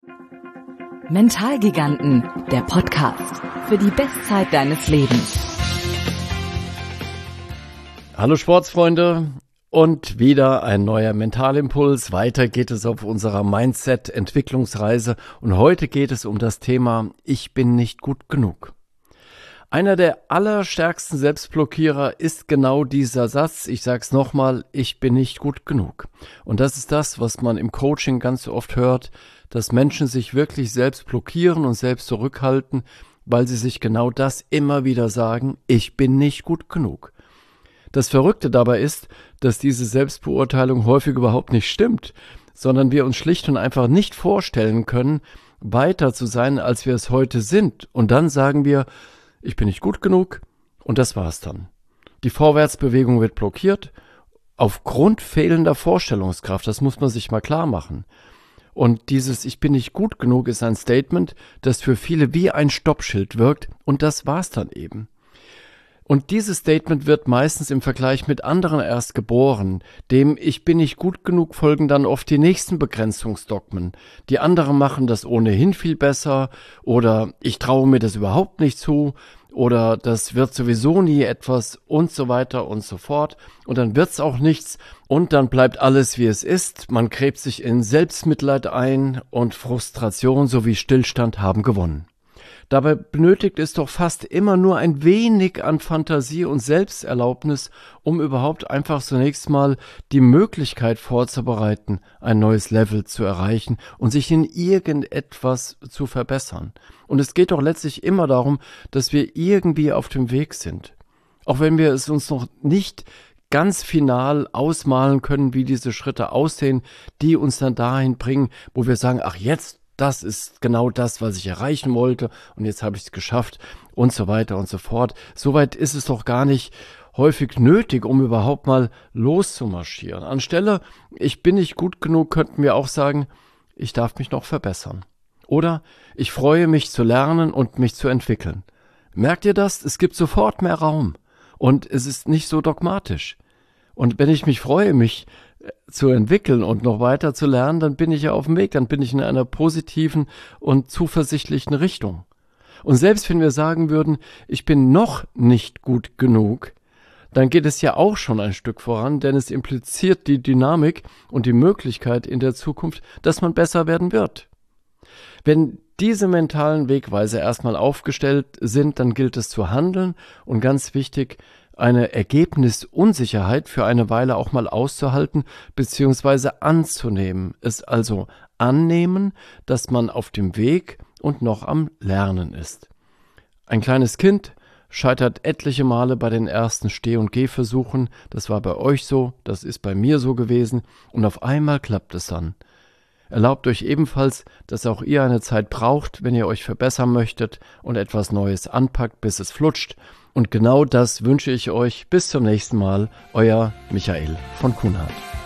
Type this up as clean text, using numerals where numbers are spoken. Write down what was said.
Mentalgiganten, der Podcast für die Bestzeit deines Lebens. Hallo Sportsfreunde und wieder ein neuer Mentalimpuls. Weiter geht es auf unserer Mindset-Entwicklungsreise und heute geht es um das Thema Ich bin nicht gut genug. Einer der allerstärksten Selbstblockierer ist genau dieser Satz. Ich sage es nochmal, ich bin nicht gut genug. Und das ist das, was man im Coaching ganz oft hört, dass Menschen sich wirklich selbst blockieren und selbst zurückhalten, weil sie sich genau das immer wieder sagen, ich bin nicht gut genug. Das Verrückte dabei ist, dass diese Selbstbeurteilung häufig überhaupt nicht stimmt, sondern wir uns schlicht und einfach nicht vorstellen können, weiter zu sein, als wir es heute sind. Und dann sagen wir, ich bin nicht gut genug und das war's dann. Die Vorwärtsbewegung wird blockiert aufgrund fehlender Vorstellungskraft. Das muss man sich mal klar machen. Und dieses Ich bin nicht gut genug ist ein Statement, das für viele wie ein Stoppschild wirkt und das war's dann eben. Und dieses Statement wird meistens im Vergleich mit anderen erst geboren. Dem Ich bin nicht gut genug folgen dann oft die nächsten Begrenzungsdogmen. Die anderen machen das ohnehin viel besser oder ich traue mir das überhaupt nicht zu oder das wird sowieso nie etwas und so weiter und so fort. Und dann wird's auch nichts und dann bleibt alles wie es ist. Man gräbt sich in Selbstmitleid ein und Frustration sowie Stillstand haben gewonnen. Dabei benötigt es doch fast immer nur ein wenig an Fantasie und Selbsterlaubnis, um überhaupt einfach zunächst mal die Möglichkeit vorzubereiten, ein neues Level zu erreichen und sich in irgendetwas zu verbessern. Und es geht doch letztlich immer darum, dass wir irgendwie auf dem Weg sind. Auch wenn wir es uns noch nicht ganz final ausmalen können, wie diese Schritte aussehen, die uns dann dahin bringen, wo wir sagen, ach jetzt, das ist genau das, was ich erreichen wollte und jetzt habe ich es geschafft und so weiter und so fort. Soweit ist es doch gar nicht häufig nötig, um überhaupt mal loszumarschieren. Anstelle, ich bin nicht gut genug, könnten wir auch sagen, ich darf mich noch verbessern. Oder ich freue mich zu lernen und mich zu entwickeln. Merkt ihr das? Es gibt sofort mehr Raum und es ist nicht so dogmatisch. Und wenn ich mich freue, mich zu entwickeln und noch weiter zu lernen, dann bin ich ja auf dem Weg, dann bin ich in einer positiven und zuversichtlichen Richtung. Und selbst wenn wir sagen würden, ich bin noch nicht gut genug, dann geht es ja auch schon ein Stück voran, denn es impliziert die Dynamik und die Möglichkeit in der Zukunft, dass man besser werden wird. Wenn diese mentalen Wegweiser erstmal aufgestellt sind, dann gilt es zu handeln und ganz wichtig, eine Ergebnisunsicherheit für eine Weile auch mal auszuhalten bzw. anzunehmen. Es also annehmen, dass man auf dem Weg und noch am Lernen ist. Ein kleines Kind scheitert etliche Male bei den ersten Steh- und Gehversuchen. Das war bei euch so, das ist bei mir so gewesen und auf einmal klappt es dann. Erlaubt euch ebenfalls, dass auch ihr eine Zeit braucht, wenn ihr euch verbessern möchtet und etwas Neues anpackt, bis es flutscht. Und genau das wünsche ich euch. Bis zum nächsten Mal, euer Michael von Kuhnhardt.